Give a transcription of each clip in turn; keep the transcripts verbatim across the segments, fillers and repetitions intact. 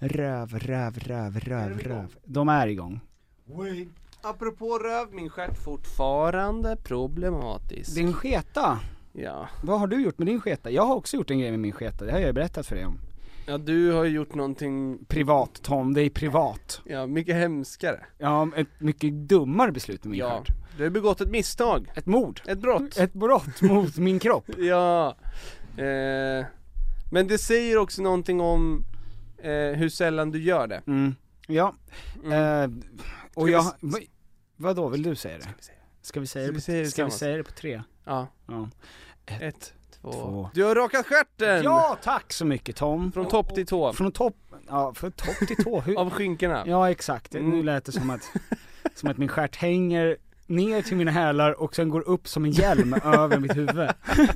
Röv, röv, röv, röv, röv. De är igång. Wait. Apropå röv, min stjärt fortfarande problematisk. Din sketa? Ja. Vad har du gjort med din sketa? Jag har också gjort en grej med min sketa, det har jag berättat för dig om. Ja, du har gjort någonting privat, Tom, det är privat. Ja, mycket hemskare. Ja, ett mycket dummare beslut med min ja. stjärt. Du har begått ett misstag. Ett mord. Ett brott. Ett brott mot min kropp. Ja. Eh, men det säger också någonting om eh, hur sällan du gör det. Mm. Ja. Mm. Eh, och Ska jag... vi... Va, vadå, vill du säga det? Ska vi säga Ska vi säga det? det på, vi säga det ska vi säga det på tre? Ja. Ja. Ett, Ett två. två. Du har rakat stjärten! Ja, tack så mycket, Tom. Från topp till tå. Från topp, ja, från topp till tå. Hur... Av skinkorna. Ja, exakt. Mm. Nu lät det som att, som att min stjärt hänger ner till mina hälar och sen går upp som en hjälm över mitt huvud.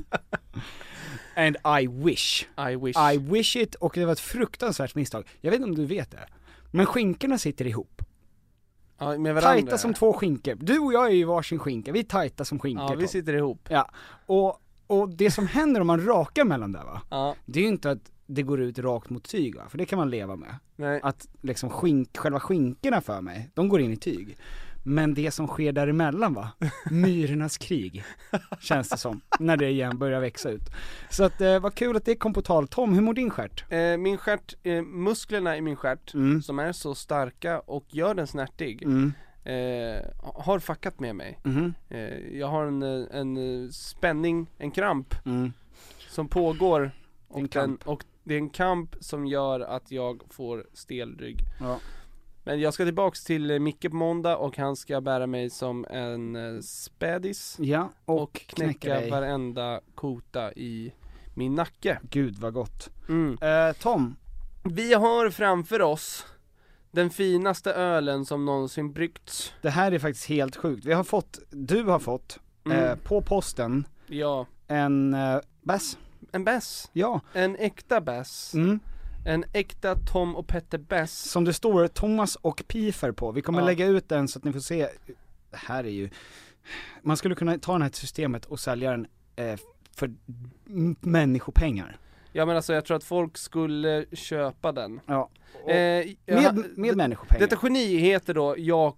And I wish. I wish. I wish it, och det var ett fruktansvärt misstag. Jag vet inte om du vet det. Men skinkorna sitter ihop. Ja, med varandra. Tajta som två skinkor. Du och jag är ju varsin skinka. Vi är tajta som skinkor. Ja, vi sitter ihop. Ja. Och, och det som händer om man rakar mellan där, va? Ja. Det är ju inte att det går ut rakt mot tyg, va? För det kan man leva med. Nej. Att liksom skink, själva skinkorna för mig, de går in i tyg. Men det som sker däremellan, va? Myrornas krig, känns det som, när det igen börjar växa ut. Så att eh, vad kul att det kom på tal. Tom, hur mår din stjärt? Eh, min stjärt, eh, musklerna i min stjärt, Mm. som är så starka och gör den snärtig, Mm. eh, har fuckat med mig. Mm. Eh, jag har en, eh, en eh, spänning, en kramp Mm. som pågår och, En den, kamp. och det är en kamp som gör att jag får stel rygg. Ja. Men jag ska tillbaks till eh, Micke på måndag och han ska bära mig som en eh, spädis Ja, och, och knäcka knäcka dig. varenda kota i min nacke. Gud vad gott. Mm. Eh, Tom. Vi har framför oss den finaste ölen som någonsin bryggts. Det här är faktiskt helt sjukt. Vi har fått, du har fått Mm. eh, på posten Ja, en eh, bärs. en bäss. Ja. En äkta bäss. Mm. En äkta Tom och Petter bäss. Som det står Thomas och Pifer på. Vi kommer Ja. lägga ut den så att ni får se. Det här är ju, man skulle kunna ta det här systemet och sälja den eh, för m- människopengar. Ja, men alltså jag tror att folk skulle köpa den. Ja. Och Eh, jag ha- med med det- människopengar. Detta geni heter då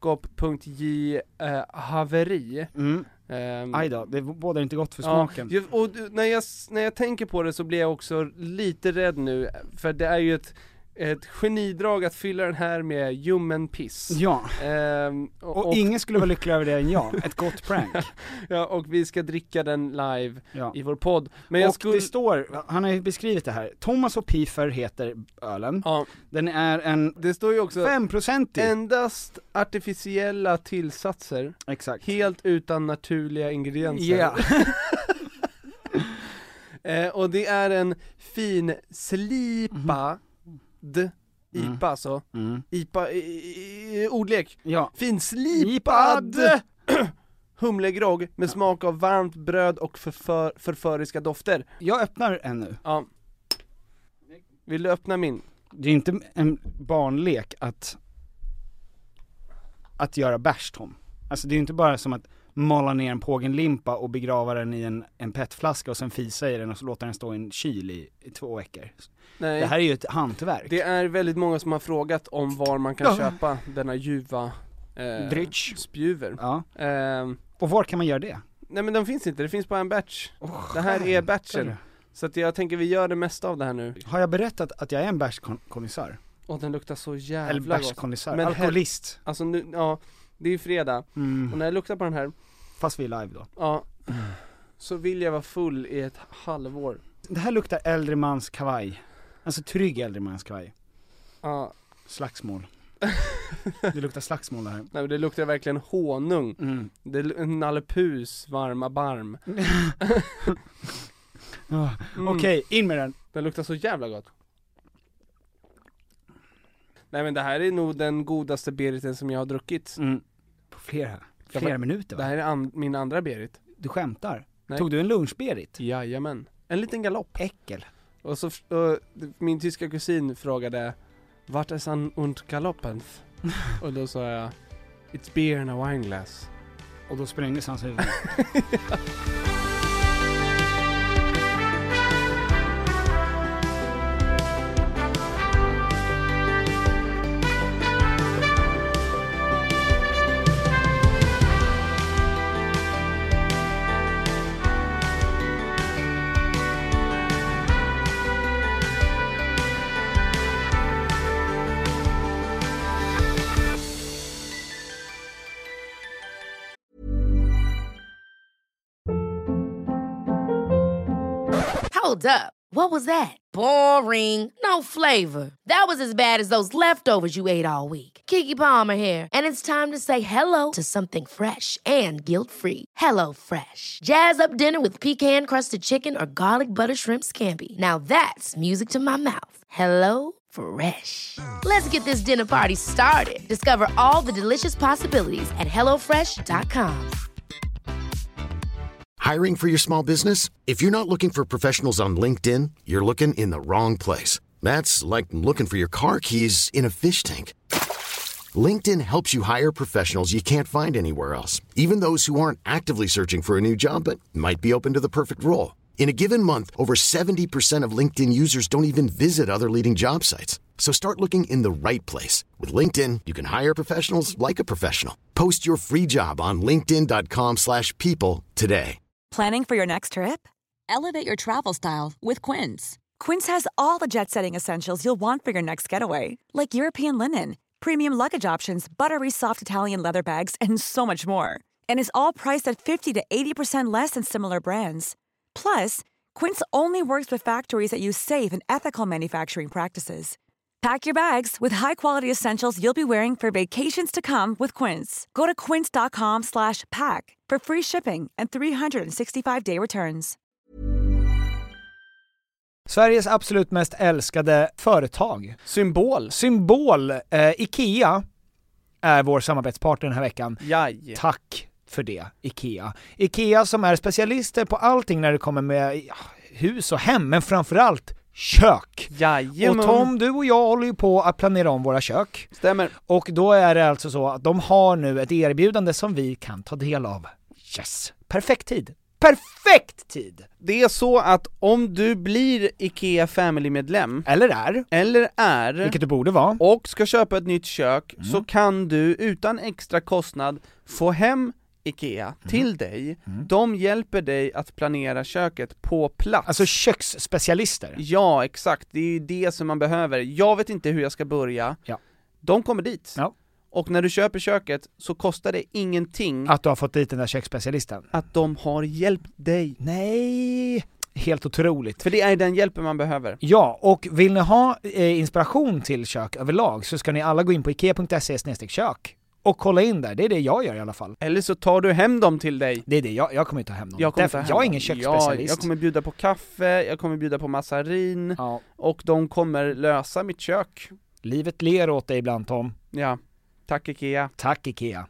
Jakob.j eh, Haveri. Mm. Ehm, Aj då, det bådar inte gott för Ja, smaken. ju- och du- när jag, när jag tänker på det så blir jag också lite rädd nu. För det är ju ett, ett genidrag att fylla den här med ljummen piss. Ja. Ehm, Och, och, ingen skulle vara lycklig över det än jag. Ett gott prank. ja, och vi ska dricka den live Ja. i vår podd. Men jag och skulle... det står, han har ju beskrivit det här. Thomas och Pifer heter ölen. Ja, Den är en det står ju också femprocentig. endast artificiella tillsatser, Exakt. helt utan naturliga ingredienser. Ja. eh, och det är en fin slipad Mm. I P A alltså. Mm. I P A, i, i, ordlek. Ja. Finslipad humlegrogg med smak av varmt bröd och förför, förföriska dofter. Jag öppnar en nu. Ja. Vill du öppna min? Det är inte en barnlek att att göra bärs, Tom. Alltså det är inte bara som att mala ner en pågenlimpa och begrava den i en, en petflaska och sen fisa i den och så låta den stå i en kyl i, i två veckor. Nej. Det här är ju ett hantverk. Det är väldigt många som har frågat om var man kan Ja. köpa denna ljuva eh, Drytch. spjuver. Ja. Eh, Och var kan man göra det? nej men de finns inte, det finns bara en batch. Oh, Det här är batchen. själv. Så att jag tänker vi gör det mesta av det här nu. Har jag berättat att jag är en bärskonnissör? Och den luktar så Eller jävla gott. bärskonnissör, Men alkoholist. Alltså nu, ja, det är ju fredag. Mm. Och när jag luktar på den här, Fast vi är live då. ja, så vill jag vara full i ett halvår. Det här luktar äldre mans kavaj. Alltså trygg äldre mans kavaj. Ja, Slagsmål. Det luktar slagsmål det här. nej men det luktar verkligen honung. Mm. Det är en Nalle Puhs varma barm. Oh. Mm. Okej, in med den. Den luktar så jävla gott. Nej men det här är nog den godaste beriten som jag har druckit. Mm. På flera, flera Jag- minuter Det va? här är an- min andra berit. Du skämtar. Nej. Tog du en lunchberit? Jajamän. En liten galopp. Äckel. Och så f- och min tyska kusin frågade vart är han und galoppen? Och då sa jag it's beer in a wine glass. Och då sprängdes hans huvud. Hold up. What was that? Boring. No flavor. That was as bad as those leftovers you ate all week. Keke Palmer here, and it's time to say hello to something fresh and guilt-free. Hello Fresh. Jazz up dinner with pecan-crusted chicken or garlic butter shrimp scampi. Now that's music to my mouth. Hello Fresh. Let's get this dinner party started. Discover all the delicious possibilities at hello fresh dot com. Hiring for your small business? If you're not looking for professionals on LinkedIn, you're looking in the wrong place. That's like looking for your car keys in a fish tank. LinkedIn helps you hire professionals you can't find anywhere else, even those who aren't actively searching for a new job but might be open to the perfect role. In a given month, over seventy percent of LinkedIn users don't even visit other leading job sites. So start looking in the right place. With LinkedIn, you can hire professionals like a professional. Post your free job on linkedin dot com slash people today. Planning for your next trip? Elevate your travel style with Quince. Quince has all the jet-setting essentials you'll want for your next getaway, like European linen, premium luggage options, buttery soft Italian leather bags, and so much more. And is all priced at fifty to eighty percent less than similar brands. Plus, Quince only works with factories that use safe and ethical manufacturing practices. Pack your bags with high-quality essentials you'll be wearing for vacations to come with Quince. Go to quince dot com slash pack for free shipping and three sixty-five day returns. Sveriges absolut mest älskade företag. Symbol. Symbol. Eh, Ikea är vår samarbetspartner den här veckan. Jaj. Tack för det, Ikea. Ikea som är specialister på allting när det kommer med ja, hus och hem, men framförallt kök. Jajamän. Och Tom, du och jag håller ju på att planera om våra kök. Stämmer. Och då är det alltså så att de har nu ett erbjudande som vi kan ta del av. Yes! Perfekt tid! Perfekt tid! Det är så att om du blir Ikea Family-medlem Eller är Eller är Vilket du borde vara. Och ska köpa ett nytt kök, Mm. så kan du utan extra kostnad få hem Ikea mm. till dig. Mm. De hjälper dig att planera köket på plats. Alltså köksspecialister. Ja, exakt. Det är ju det som man behöver. Jag vet inte hur jag ska börja. Ja. De kommer dit. Ja. Och när du köper köket så kostar det ingenting. Att du har fått dit den där köksspecialisten. Att de har hjälpt dig. Nej, helt otroligt. För det är den hjälpen man behöver. Ja, och vill ni ha eh, inspiration till kök överlag så ska ni alla gå in på ikea punkt se slash kök och kolla in där. Det är det jag gör i alla fall. Eller så tar du hem dem till dig. Det är det, jag, jag kommer inte ta hem dem. Jag, Därför, hem jag är dem. ingen köksspecialist. Ja, jag kommer bjuda på kaffe, jag kommer bjuda på massarin. Ja. Och de kommer lösa mitt kök. Livet ler åt dig ibland, Tom. Ja, tack Ikea. Tack Ikea.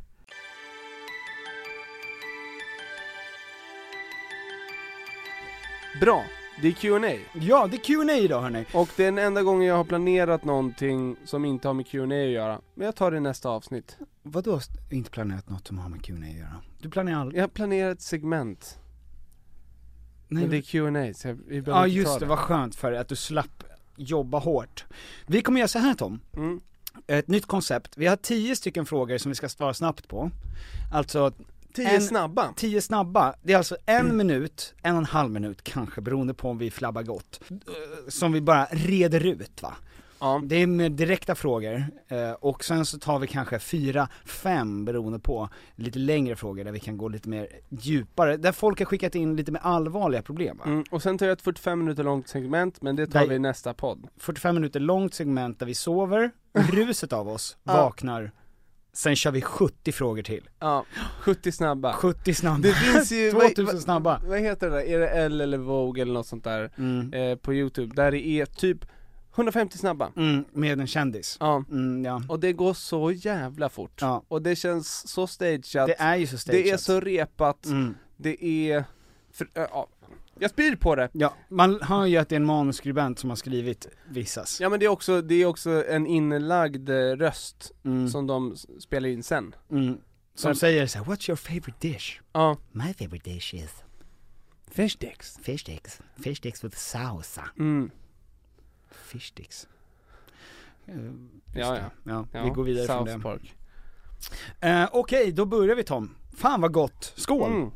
Bra, det är Q and A. Ja, det är Q and A idag hörni. Och det är den enda gången jag har planerat någonting som inte har med Q and A att göra. Men jag tar det i nästa avsnitt. Vadå inte planerat något som har med Q and A att göra? Du planerar aldrig... Jag har planerat ett segment. Nej, men det är Q and A, så jag, vi ja just det, vad skönt för att du slapp jobba hårt. Vi kommer göra så här Tom. Mm. Ett nytt koncept. Vi har tio stycken frågor som vi ska svara snabbt på. Alltså Tio en, snabba. Tio snabba. Det är alltså en mm. minut, en och en halv minut kanske, beroende på om vi flabbar gott. Som vi bara reder ut va. Ja. Det är med direkta frågor eh, och sen så tar vi kanske fyra, fem beroende på lite längre frågor där vi kan gå lite mer djupare, där folk har skickat in lite mer allvarliga problem va? Mm, och sen tar jag ett fyrtiofem minuter långt segment, men det tar där, vi i nästa podd. fyrtiofem minuter långt segment där vi sover, ruset av oss, vaknar, sen kör vi sjuttio frågor till. Ja, sjuttio snabba. sjuttio snabba. Det finns ju tvåtusen snabba. Vad heter det där? Är det L eller Vogue eller något sånt där mm. eh, på YouTube, där det är typ hundrafemtio snabba. Mm, med en kändis. Ja. Mm, ja. Och det går så jävla fort. Ja. Och det känns så stageat. Det är ju så stageat. Det är så repat. Mm. Det är... För, äh, ja. Jag spyr på det. Ja, man hör ju att det är en manuskribent som har skrivit vissas. Ja men det är också, det är också en inlagd röst mm. som de spelar in sen. Mm. Som men, säger så här, what's your favorite dish? Ja. My favorite dish is fish sticks. Fish sticks. Fish sticks with salsa. Mm. Fish sticks. Uh, ja, ja. ja, ja. Vi går vidare South från det. Park. Uh, Okej, okay, då börjar vi Tom. Fan vad gott. Skål! Mm.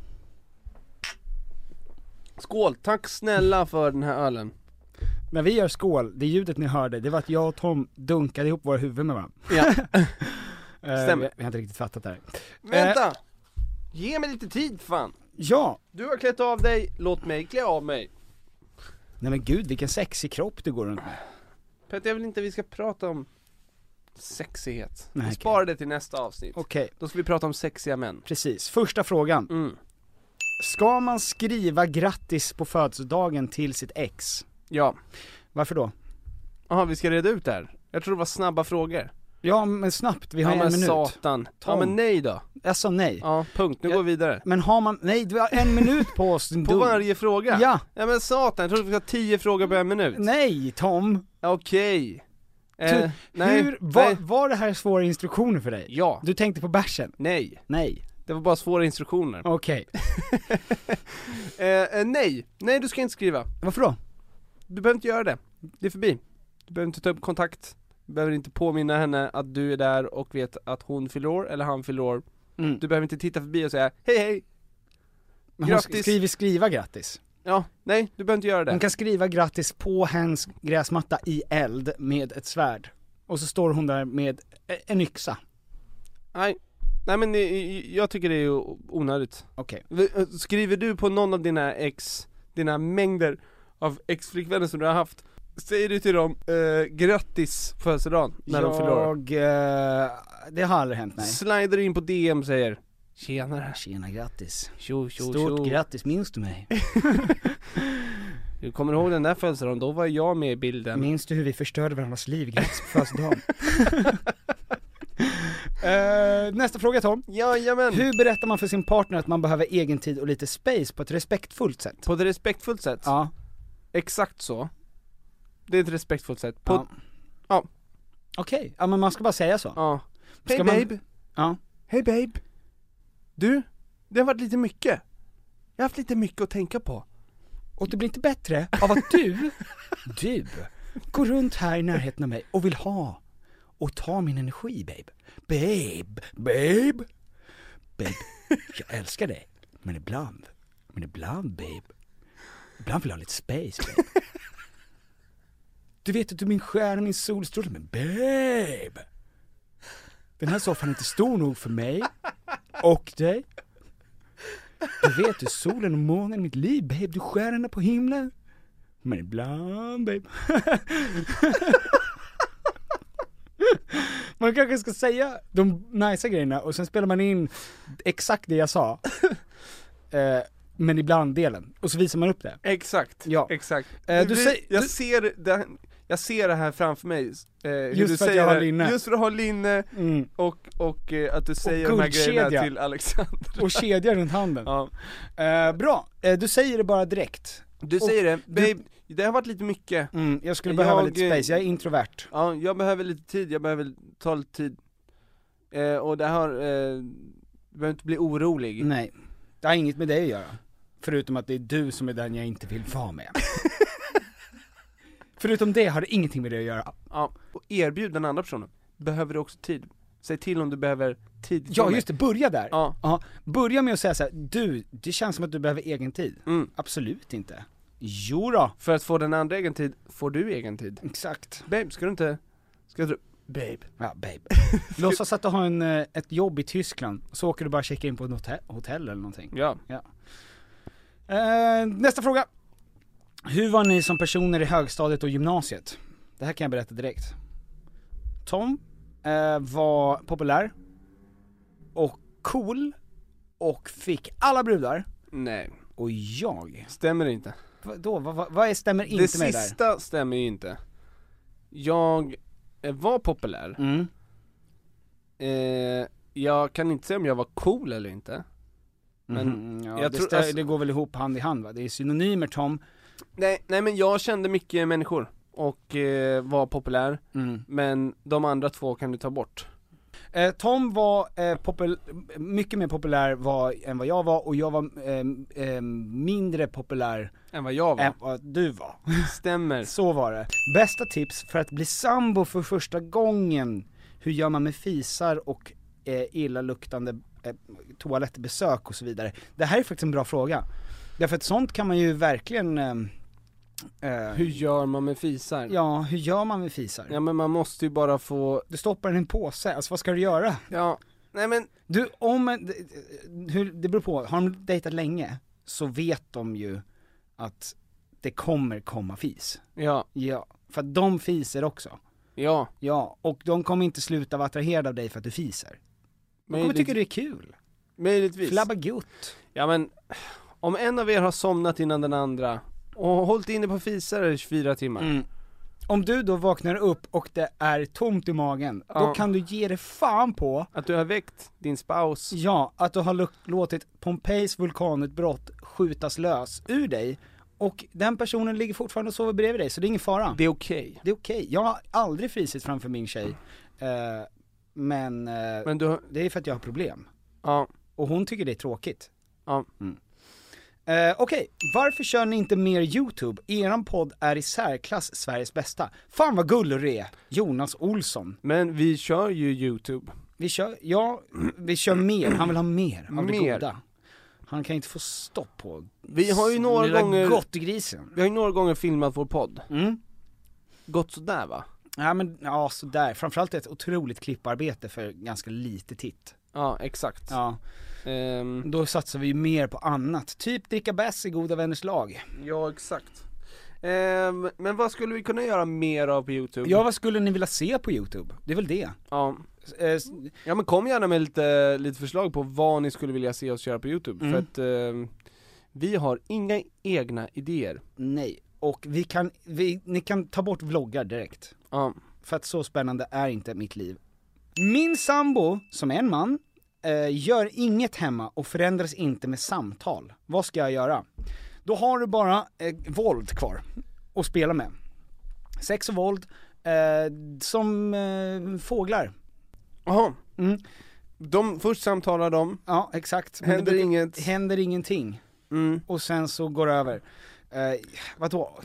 Skål, tack snälla för den här ölen. När vi gör skål, det ljudet ni hörde, det var att jag och Tom dunkade ihop våra huvuden med varandra. Ja. uh, Stämmer. Vi, vi har inte riktigt fattat det här. Vänta! Uh, Ge mig lite tid fan. Ja. Du har klätt av dig, låt mig klä av mig. Nej men gud, vilken sexig kropp du går runt med. Petter, jag vill inte att vi ska prata om sexighet. Nej, vi sparar det till nästa avsnitt. Okej. Okay. Då ska vi prata om sexiga män. Precis, första frågan. Mm. Ska man skriva grattis på födelsedagen till sitt ex? Ja. Varför då? Jaha, vi ska reda ut det här. Jag tror det var snabba frågor. Ja, men snabbt, vi har ja, en minut. Satan. Tom. Ja, men nej då. Jag sa nej. Ja, punkt. Nu jag, går vi vidare. Men har man, nej, du har en minut på oss. På dum. varje fråga? Ja. Ja, men satan, jag tror vi ska ha tio frågor på en minut. Nej, Tom. Okej. Okay. Eh, nej. Hur, var, nej. var det här svåra instruktioner för dig? Ja. Du tänkte på bärsen? Nej. Nej. Det var bara svåra instruktioner. Okej. Okay. eh, eh, nej. Nej, du ska inte skriva. Varför då? Du behöver inte göra det. Det är förbi. Du behöver inte ta upp kontakt. Du behöver inte påminna henne att du är där och vet att hon fyller år eller han fyller år. Mm. Du behöver inte titta förbi och säga hej hej. Men grattis. Hon skriver skriva grattis. Ja, nej, du behöver inte göra det. Hon kan skriva grattis på hennes gräsmatta i eld med ett svärd. Och så står hon där med en yxa. Nej, nej men jag tycker det är onödigt. Okej. Okay. Skriver du på någon av dina ex, dina mängder av ex-flickvänner som du har haft, säger du till dem eh, grattis födelsedagen när jag, de förlorar? Eh, det har aldrig hänt, nej. Slider in på D M och säger tjenare. Tjena, grattis. Tjo, tjo, Stort tjo. grattis, minns du mig? Du kommer ihåg den där födelsedagen, då var jag med i bilden. Minns du hur vi förstörde varandras liv? Grattis på födelsedagen. uh, nästa fråga, Tom. Jajamän. Hur berättar man för sin partner att man behöver egen tid och lite space på ett respektfullt sätt? På ett respektfullt sätt? Ja. Exakt så. Det är ett respektfullt sätt. På... Ja. ja. Okej, okay. Ja men man ska bara säga så. Ja. Hej hey, man... babe. Ja. Hej babe. Du, det har varit lite mycket. Jag har haft lite mycket att tänka på. Och det blir inte bättre av att du, du, går runt här i närheten av mig och vill ha och ta min energi, babe. Babe, babe. Babe, jag älskar dig. Men ibland, men ibland, babe. Ibland vill jag ha lite space, babe. Du vet att du är min stjärna, min solstråle, men babe. Den här soffan är inte stor nog för mig och dig. Du vet du, solen och månen i mitt liv, babe. Du stjärnorna på himlen. Men ibland, babe. Man kanske ska säga de nice grejerna och sen spelar man in exakt det jag sa. eh, men ibland delen. Och så visar man upp det. Exakt, ja. Exakt. Eh, du, du, säg, jag, du, ser det, jag ser det här framför mig. Eh, just du för säger att jag har det, linne. Just för att ha linne mm. och, och eh, att du säger de här grejerna till Alexander. Och kedja runt handen. Ja. Eh, bra, eh, du säger det bara direkt. Du och säger det, babe, du, det har varit lite mycket. Mm, jag skulle behöva jag, lite space, jag är introvert. Ja, jag behöver lite tid, jag behöver ta lite tid. Eh, och det har, eh, du behöver inte bli orolig. Nej, det har inget med dig att göra. Förutom att det är du som är den jag inte vill vara med. Förutom det har det ingenting med det att göra. Ja, och erbjud den andra personen. Behöver du också tid? Säg till om du behöver tid. Ja, just det, börja där. Ja. Ja. Börja med att säga så här: du, det känns som att du behöver egen tid. Mm. Absolut inte. Jo då. För att få den andra egen tid, får du egen tid. Exakt. Babe, ska du inte, ska du, babe. Ja, babe. Låtsas att du har en, ett jobb i Tyskland, så åker du bara checka in på ett hotell, hotell eller någonting. Ja. Ja. Eh, nästa fråga. Hur var ni som personer i högstadiet och gymnasiet? Det här kan jag berätta direkt. Tom eh, var populär och cool och fick alla brudar. Nej. Och jag. Stämmer inte. Då, vad, vad, vad är stämmer inte det med det där? Det sista stämmer ju inte. Jag eh, var populär. Mm. Eh, jag kan inte säga om jag var cool eller inte. Men mm, ja, jag det, tror, stä- alltså, det går väl ihop hand i hand va? Det är synonymer, Tom. Nej, nej men jag kände mycket människor och eh, var populär. Mm. Men de andra två kan du ta bort. Eh, Tom var eh, popul- mycket mer populär var, än vad jag var, och jag var eh, eh, mindre populär än vad jag var. Än vad du var. Stämmer. Så var det. Bästa tips för att bli sambo för första gången. Hur gör man med fisar och eh, illaluktande eh, toalettbesök och så vidare. Det här är faktiskt en bra fråga. Därför att sånt kan man ju verkligen eh, Uh, hur gör man med fisar? Ja, hur gör man med fisar? Ja, men man måste ju bara få... Du stoppar den i en påse, alltså vad ska du göra? Ja, nej men... Du, om, hur, det beror på, har de dejtat länge så vet de ju att det kommer komma fis. Ja. Ja, för att de fiser också. Ja. Ja, och de kommer inte sluta vara attraherade av dig för att du fiser. De kommer tycka det är kul. Möjligtvis. Flabba gutt. Ja, men om en av er har somnat innan den andra och hållit inne på fisar i tjugofyra timmar. Mm. Om du då vaknar upp och det är tomt i magen, Ja. då kan du ge det fan på att du har väckt din spouse. Ja, att du har låtit Pompeis vulkanutbrott skjutas lös ur dig. Och den personen ligger fortfarande och sover bredvid dig, så det är ingen fara. Det är okej. Okay. Det är okej. Okay. Jag har aldrig frisit framför min tjej. Uh, men uh, men du har... det är för att jag har problem. Ja. Och hon tycker det är tråkigt. Ja. Mm. Uh, Okej, okay. Varför kör ni inte mer YouTube? Eran podd är i särklass Sveriges bästa. Fan vad gullig du är, Jonas Olsson. Men vi kör ju YouTube. Vi kör, ja, vi kör mer. Han vill ha mer av mer. det goda. Han kan inte få stopp på. Vi har ju några lilla gånger gottgrisen. Vi har ju några gånger filmat vår podd. Mm. Gott sådär va? Ja men, ja sådär. Framförallt ett otroligt klipparbete för ganska lite titt. Ja, exakt. Ja. Um, Då satsar vi ju mer på annat. Typ dricka bärs i goda vänners lag. Ja, exakt. Um, men vad skulle vi kunna göra mer av på YouTube? Ja, vad skulle ni vilja se på YouTube? Det är väl det. Ja. Eh, Ja, men kom gärna med lite, lite förslag på vad ni skulle vilja se oss göra på YouTube. Mm. För att um, vi har inga egna idéer. Nej, och vi kan, vi, ni kan ta bort vloggar direkt. Ja. För att så spännande är inte mitt liv. Min sambo, som är en man, eh, gör inget hemma och förändras inte med samtal. Vad ska jag göra? Då har du bara eh, våld kvar att spela med. Sex och våld, eh, som eh, fåglar. Jaha. Mm. De, först samtalar de. Ja, exakt. Men Händer det brukar- inget. Händer ingenting. Mm. Och sen så går det över. Eh, vadå?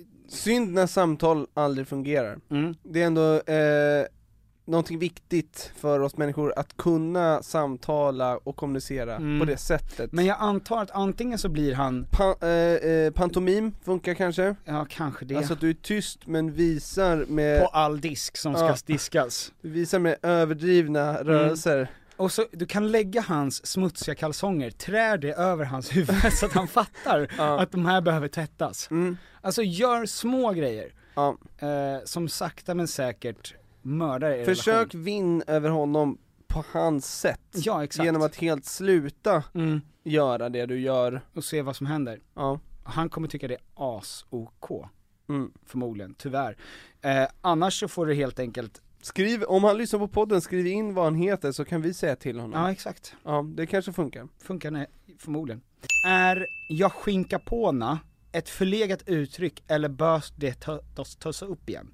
Synd när samtal aldrig fungerar. Mm. Det är ändå eh, någonting viktigt för oss människor att kunna samtala och kommunicera Mm. på det sättet. Men jag antar att antingen så blir han, Pa- eh, eh, pantomim funkar kanske. ja kanske det, Alltså att du är tyst men visar med, på all disk som ska Ja. diskas. du visar med överdrivna rörelser. Och så, du kan lägga hans smutsiga kalsonger, trär det över hans huvud så att han fattar Ja. att de här behöver tvättas. Mm. Alltså gör små grejer, Ja. eh, som sakta men säkert mördar er Försök relation. vinn över honom på hans sätt. Ja, exakt. Genom att helt sluta Mm. göra det du gör. Och se vad som händer. Ja. Han kommer tycka det är as-ok, Mm. förmodligen, tyvärr. Eh, annars så får du helt enkelt, Skriv, om han lyssnar på podden, skriv in vad han heter så kan vi säga till honom. ja exakt, Ja, det kanske funkar. funkar nej, förmodligen. Är jag skinka påna ett förlegat uttryck eller bör det ta- tas, tas upp igen?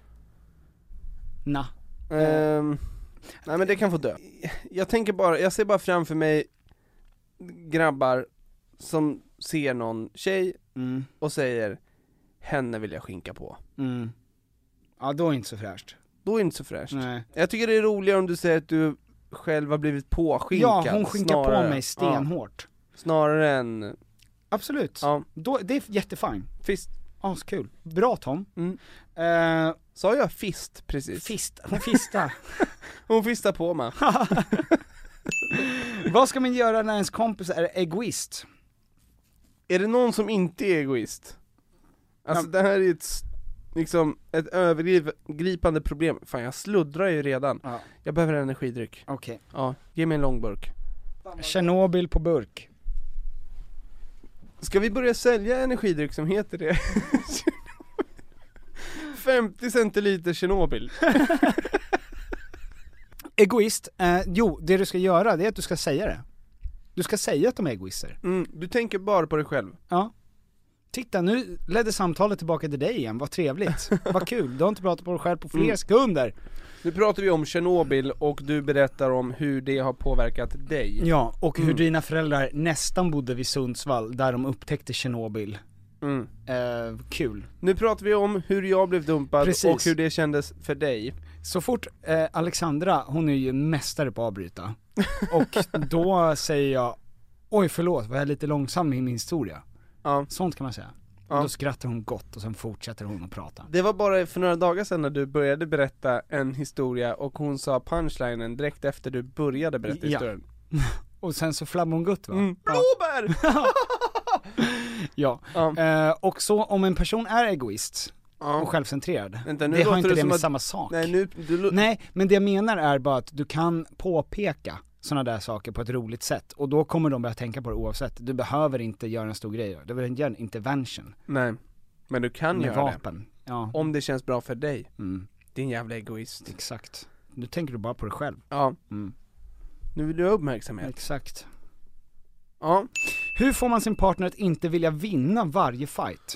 Na. Ehm, nej men det kan få dö. Jag tänker bara, jag ser bara framför mig grabbar som ser någon tjej Mm. och säger henne vill jag skinka på. Mm. Ja, då är det inte så fräscht. Då är det inte så fräscht. Nej. Jag tycker det är roligare om du säger att du själv har blivit påskinkad. Ja, hon skinkar snarare, på mig stenhårt. Ja, snarare än, Absolut. ja, Då, det är jättefint. fist. Askul. Bra Tom. Mm. Eh, Sa jag fist precis? fist, hon fistar. Hon fistar på mig. Vad ska man göra när ens kompis är egoist? Är det någon som inte är egoist? Alltså Ja. det här är ett, s- liksom, ett övergripande problem. Fan jag sluddrar ju redan. Ja. Jag behöver en energidryck. Okej. Ja, ge mig en lång burk. Tjernobyl på burk. Ska vi börja sälja energidryck som heter det? femtio centiliter Tjernobyl. Egoist, eh, jo, det du ska göra det är att du ska säga det. Du ska säga att de är egoister. Mm, du tänker bara på dig själv. Ja. Titta, nu ledde samtalet tillbaka till dig igen, vad trevligt. Vad kul, du har inte pratat på dig själv på fler Mm. sekunder. Nu pratar vi om Tjernobyl och du berättar om hur det har påverkat dig. Ja, och hur Mm. dina föräldrar nästan bodde vid Sundsvall, där de upptäckte Tjernobyl. Mm. Eh, kul. Nu pratar vi om hur jag blev dumpad Precis. och hur det kändes för dig. Så fort eh, Alexandra, hon är ju en mästare på att avbryta. Och då säger jag, oj förlåt, var jag lite långsam i min historia? Ja. Sånt kan man säga. Ja. Och då skrattar hon gott och sen fortsätter hon att prata. Det var bara för några dagar sedan när du började berätta en historia och hon sa punchlinen direkt efter du började berätta Ja. historien. Och sen så flammar hon gott va? Mm. Ja. Blåbär! Ja, Ja. eh, och så om en person är egoist Ja. och självcentrerad, Vänta, nu det har låter inte det det som med att- samma sak. Nej, nu, du, lo- Nej, men det jag menar är bara att du kan påpeka sådana där saker på ett roligt sätt, och då kommer de börja tänka på det oavsett. Du behöver inte göra en stor grej, du behöver inte göra en intervention nej. Men du kan med göra vapen. Ja, det. Om det känns bra för dig. mm, Din jävla egoist. exakt. Nu tänker du bara på dig själv. Ja, Mm, nu vill du ha uppmärksamhet. exakt. Ja. Hur får man sin partner att inte vilja vinna varje fight?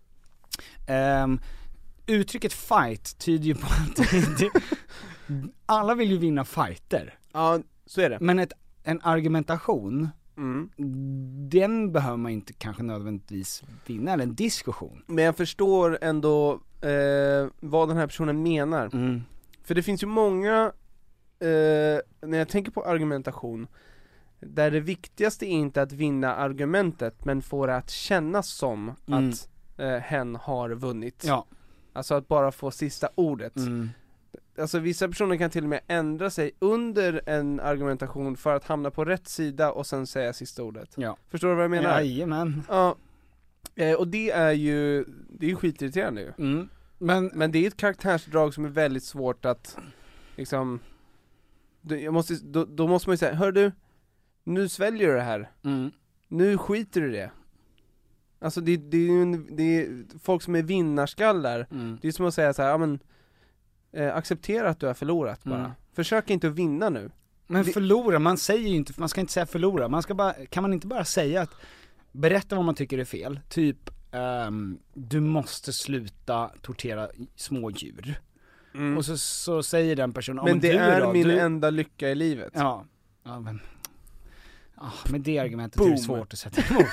Um, uttrycket fight tyder ju på att det, alla vill ju vinna fighter. Ja, så är det. Men ett, en argumentation, Mm. den behöver man inte kanske nödvändigtvis vinna, eller en diskussion. Men jag förstår ändå eh, vad den här personen menar. Mm. För det finns ju många, eh, när jag tänker på argumentation, där det viktigaste är inte att vinna argumentet, men få det att kännas som Mm. att eh, hen har vunnit. Ja. Alltså att bara få sista ordet. Mm. Alltså vissa personer kan till och med ändra sig under en argumentation för att hamna på rätt sida och sen säga sista ordet. Ja. Förstår du vad jag menar? Jajamän. Ja. Eh, och det är ju, det är ju skitirriterande ju. Mm. Men, Men det är ett karaktärsdrag som är väldigt svårt att liksom, du- jag måste, då, då måste man ju säga, hör du, nu sväljer du det här, mm. nu skiter du i det. Alltså det, det är ju en, det är folk som är vinnarskallar, Mm. det är som att säga så här, ja men eh, acceptera att du har förlorat bara. Mm. Försök inte att vinna nu. Men Det- förlora, man säger ju inte, man ska inte säga förlora, man ska bara, kan man inte bara säga att, berätta vad man tycker är fel, typ, ehm, du måste sluta tortera små djur. Mm. Och så, så säger den personen, ja, men det du är då, min du... enda lycka i livet. Ja, ja men, ah, med det argumentet är det Boom. svårt att sätta emot.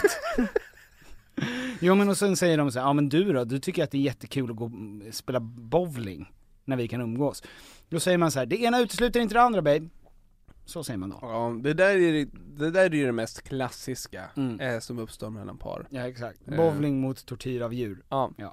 Jo men och sen säger de så här, ja men du då, du tycker att det är jättekul att gå och spela bowling när vi kan umgås. Då säger man så här, det ena utesluter inte det andra babe. Så säger man då. Ja, det där är det, det där är ju det mest klassiska Mm. eh, som uppstår mellan par. Ja exakt, Eh. bowling mot tortyr av djur. Ja. Ja.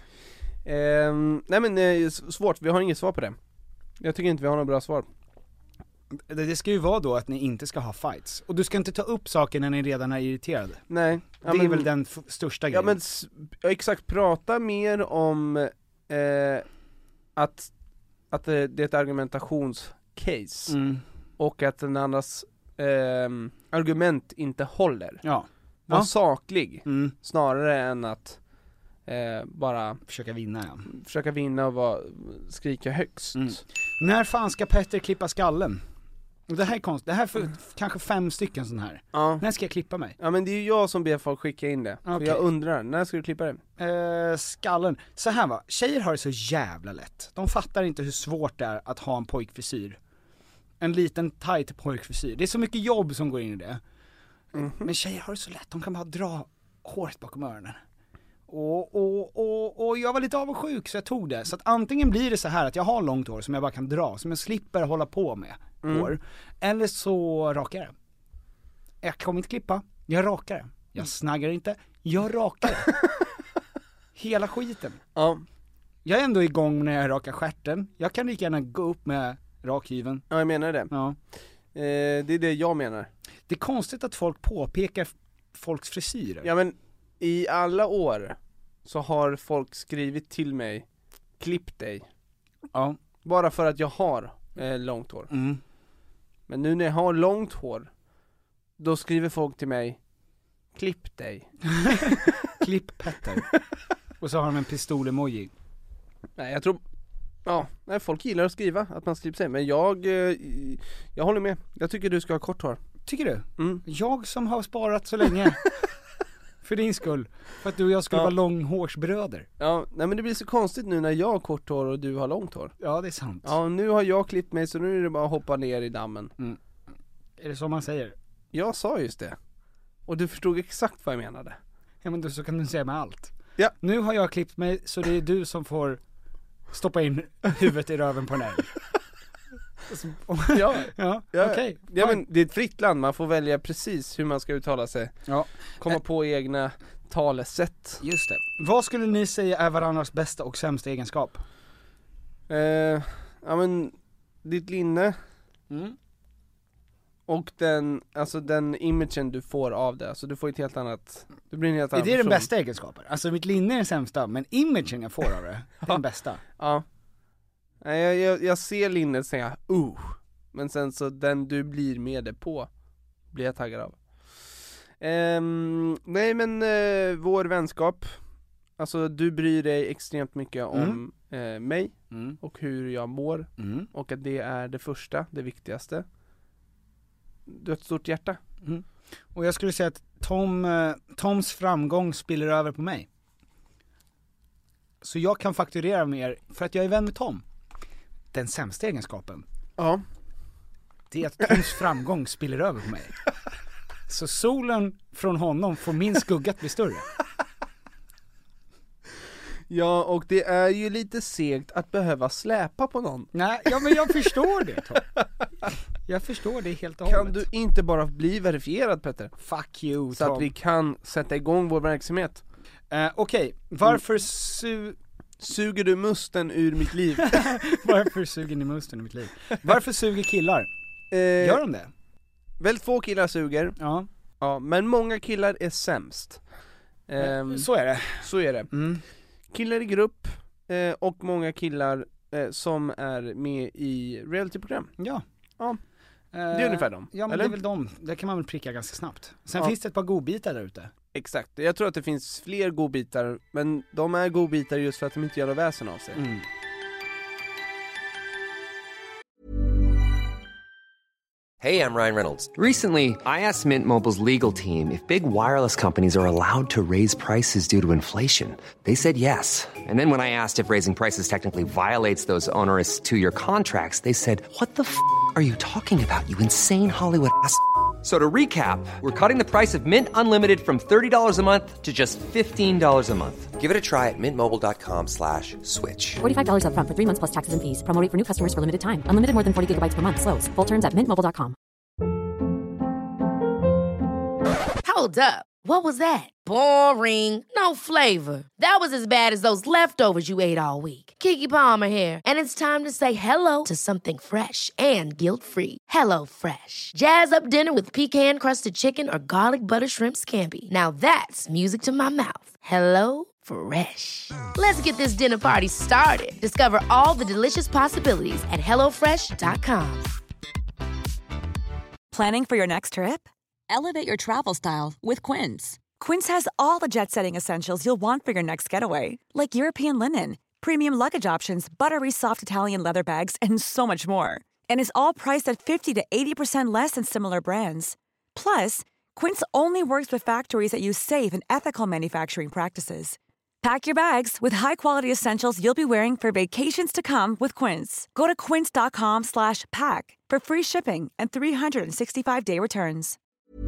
Ehm, nej men eh, s- svårt, vi har inget svar på det. Jag tycker inte vi har några bra svar. Det, det ska ju vara då att ni inte ska ha fights. Och du ska inte ta upp saker när ni redan är irriterade. Nej. Ja, det är men, väl den f- största Ja grejen. men s- ja, exakt, prata mer om eh, att, att det, det är ett argumentationscase. Mm. Och att den andras ehm, argument inte håller. Ja. Var Ja. saklig, Mm. snarare än att eh, bara Försöka vinna ja. försöka vinna och vara, skrika högst. Mm. När fan ska Petter klippa skallen? Och det här är konstigt, det här är för, kanske fem stycken sån här. Ja. När ska jag klippa mig? Ja men det är ju jag som ber folk skicka in det. För Okej. jag undrar, när ska du klippa det? Eh, skallen, så här va, tjejer har det så jävla lätt. De fattar inte hur svårt det är att ha en pojkfrisyr. En liten tight pojkfrisyr. Det är så mycket jobb som går in i det. Mhm. Men tjejer har det så lätt, de kan bara dra håret bakom öronen. Och, och, och, och jag var lite avundsjuk så jag tog det. Så att antingen blir det så här att jag har långt hår som jag bara kan dra, som jag slipper hålla på med Mm. hår. Eller så rakar jag det. Jag kommer inte klippa, jag rakar det. Jag snaggar inte, jag rakar det. Hela skiten. Ja. Jag är ändå igång när jag rakar stjärten. Jag kan lika gärna gå upp med rakhyveln. Ja, jag menar det. Ja. Eh, det är det jag menar. Det är konstigt att folk påpekar f- folks frisyrer. Ja men, i alla år så har folk skrivit till mig, klipp dig. Ja. Bara för att jag har eh, långt hår. Mm. Men nu när jag har långt hår, då skriver folk till mig, klipp dig. Klipp Petter. Och så har de en pistol-emoji. Nej, jag tror, ja, nej, folk gillar att skriva att man klipper sig. Men jag, eh, jag håller med. Jag tycker du ska ha kort hår. Tycker du? Mm. Jag som har sparat så länge. För din skull. För att du och jag skulle Ja. vara långhårsbröder. Ja, nej men det blir så konstigt nu när jag har kort hår och du har långt hår. Ja, det är sant. Ja, nu har jag klippt mig så nu är det bara att hoppa ner i dammen. Är det så man säger? Jag sa just det. Och du förstod exakt vad jag menade. Ja, men då så kan du säga med allt. Ja. Nu har jag klippt mig så det är du som får stoppa in huvudet i röven på en älg. Ja, Ja, ja, okej. ja men det är ett fritt land, man får välja precis hur man ska uttala sig. Ja, Komma på egna talesätt. just det. Vad skulle ni säga är varandras bästa och sämsta egenskap? Eh, ja men, ditt linne Mm. Och den, alltså den imagen du får av det, alltså du får ett helt annat, du blir en helt Är annan det den person. bästa egenskapen? Alltså mitt linne är den sämsta, men imagen jag får av det, det är den bästa. Ja. Nej, jag, jag, jag ser linnet och säger, uh. Men sen så den du blir med det på, blir jag taggad av. Um, nej men uh, vår vänskap, alltså du bryr dig extremt mycket om mm. uh, mig mm. och hur jag mår. Mm. Och att det är det första, det viktigaste. Du har ett stort hjärta. Mm. Och jag skulle säga att Tom, eh, Toms framgång spiller över på mig. Så jag kan fakturera mer för att jag är vän med Tom. Den sämsta egenskapen, Ja. det är att Toms framgång spiller över på mig. Så solen från honom får min skugga att bli större. Ja, och det är ju lite segt att behöva släpa på någon. Nej, ja men jag förstår det, Tom. Jag förstår det helt och Kan hållet. du inte bara bli verifierad, Petter? Fuck you, Så Tom. att vi kan sätta igång vår verksamhet. Eh, Okej, varför su... Suger du musten ur mitt liv? Varför suger ni musten i mitt liv? Varför suger killar? eh, Gör de det? Väldigt få killar suger. Ja, Ja, men många killar är sämst. Ehm, så är det. så är det. Mm. Killar i grupp eh, och många killar eh, som är med i realityprogram. Ja. Ja. Det är ungefär dem, Ja men eller? det är väl dem, det kan man väl pricka ganska snabbt. Sen Ja. finns det ett par godbitar där ute. Exakt, jag tror att det finns fler godbitar, men de är godbitar just för att de inte gör något väsen av sig. Mm. Hey, I'm Ryan Reynolds. Recently, I asked Mint Mobile's legal team if big wireless companies are allowed to raise prices due to inflation. They said yes. And then when I asked if raising prices technically violates those onerous two-year contracts, they said, "What the f*** are you talking about, you insane Hollywood ass?" So to recap, we're cutting the price of Mint Unlimited from thirty dollars a month to just fifteen dollars a month. Give it a try at mintmobile.com slash switch. forty-five dollars up front for three months plus taxes and fees. Promo rate for new customers for limited time. Unlimited more than forty gigabytes per month. Slows full terms at mint mobile dot com. Hold up. What was that? Boring. No flavor. That was as bad as those leftovers you ate all week. Keke Palmer here, and it's time to say hello to something fresh and guilt-free. Hello Fresh. Jazz up dinner with pecan-crusted chicken or garlic butter shrimp scampi. Now that's music to my mouth. Hello Fresh. Let's get this dinner party started. Discover all the delicious possibilities at hello fresh dot com. Planning for your next trip? Elevate your travel style with Quince. Quince has all the jet-setting essentials you'll want for your next getaway, like European linen, premium luggage options, buttery soft Italian leather bags, and so much more. And is all priced at fifty to eighty percent less than similar brands. Plus, Quince only works with factories that use safe and ethical manufacturing practices. Pack your bags with high-quality essentials you'll be wearing for vacations to come with Quince. Go to quince.com slash pack for free shipping and three sixty-five day returns.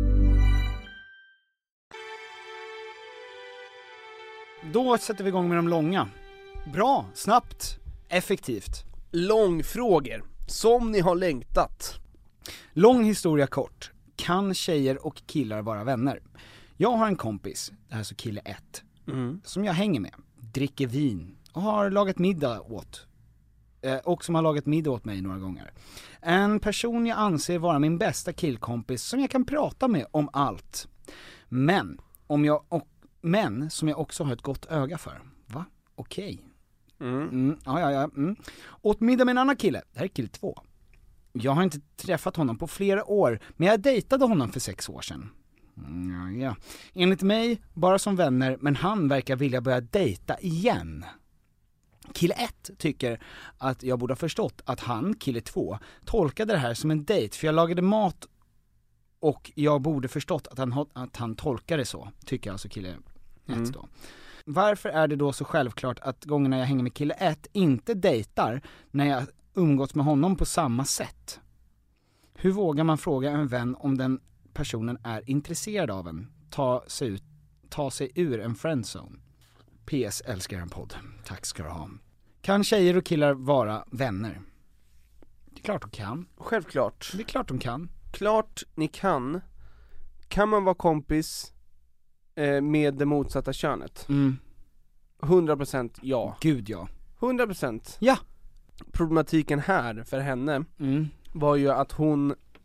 Då sätter vi igång med de långa. Bra, snabbt, effektivt. Långfrågor, som ni har längtat. Lång historia kort. Kan tjejer och killar vara vänner? Jag har en kompis, det här är så kille ett, Mm. som jag hänger med, dricker vin och har lagat middag åt. Eh, och som har lagat middag åt mig några gånger. En person jag anser vara min bästa killkompis som jag kan prata med om allt. Men, om jag, och, men som jag också har ett gott öga för. Va? Okej. Mm. Mm, ja, ja, ja. Mm. Åt middag med en annan kille, det här är kille två. Jag har inte träffat honom på flera år, men jag dejtade honom för sex år sedan. Mm, ja. Enligt mig, bara som vänner, men han verkar vilja börja dejta igen. Kille ett tycker att jag borde ha förstått att han, kille två, tolkade det här som en dejt, för jag lagade mat och jag borde förstått att han, att han tolkade det så, tycker alltså kille ett Mm. då. Varför är det då så självklart att gångerna jag hänger med kille ett inte dejtar när jag umgås med honom på samma sätt? Hur vågar man fråga en vän om den personen är intresserad av en? Ta sig, ut, ta sig ur en friendzone. P S, älskar en podd. Tack ska du ha. Kan tjejer och killar vara vänner? Det är klart de kan. Självklart. Det är klart de kan. Klart ni kan. Kan man vara kompis eh, med det motsatta könet? Mm. hundra procent ja. Gud ja. hundra procent. Ja. Problematiken här för henne Mm. var ju att hon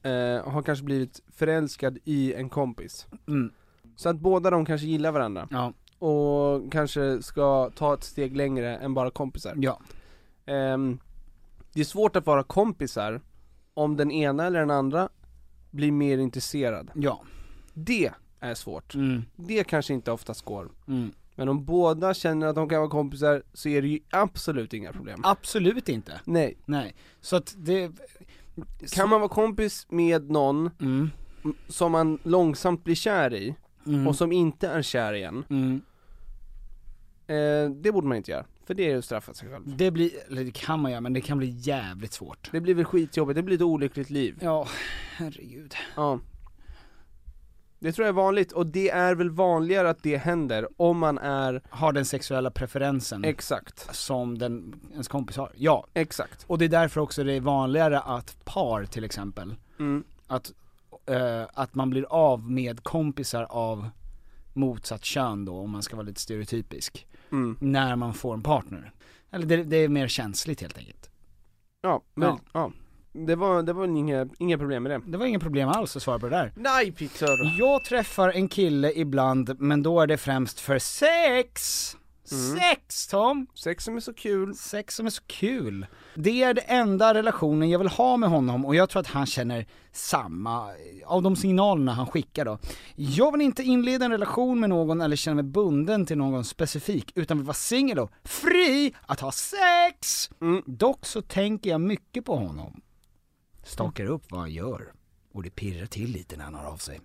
eh, har kanske blivit förälskad i en kompis. Mm. Så att båda de kanske gillar varandra. Ja. Och kanske ska ta ett steg längre än bara kompisar. Ja. Eh, det är svårt att vara kompisar om den ena eller den andra blir mer intresserad. Ja. Det är svårt. Mm. Det kanske inte oftast går. Mm. Men om båda känner att de kan vara kompisar så är det ju absolut inga problem. Absolut inte. Nej. Nej. Så att det... Kan man vara kompis med någon Mm. som man långsamt blir kär i Mm. och som inte är kär igen, Mm. eh, det borde man inte göra. För det är ju att straffa sig själv. Det blir, eller det kan man göra, men det kan bli jävligt svårt. Det blir väl skitjobbigt, det blir ett olyckligt liv. Ja, herregud. Ja. Det tror jag är vanligt, och det är väl vanligare att det händer om man är... Har den sexuella preferensen Exakt. som den, ens kompis har. Ja. Exakt. Och det är därför också det är vanligare att par till exempel, Mm. att, eh, att man blir av med kompisar av motsatt kön då, om man ska vara lite stereotypisk, Mm. när man får en partner. Eller det, det är mer känsligt helt enkelt. Ja, men, Ja. ja. Det var, det var inga, inga problem med det. Det var inga problem alls att svara på det där. Nej, Peter! Jag träffar en kille ibland, men då är det främst för sex. Mm. Sex, Tom! Sex som är så kul. Sex som är så kul. Det är det enda relationen jag vill ha med honom, och jag tror att han känner samma av de signalerna han skickar då. Jag vill inte inleda en relation med någon eller känna mig bunden till någon specifik, utan vill vara singel och fri att ha sex. Mm. Dock så tänker jag mycket på honom. Stakar upp vad han gör, och det pirrar till lite när han har av sig.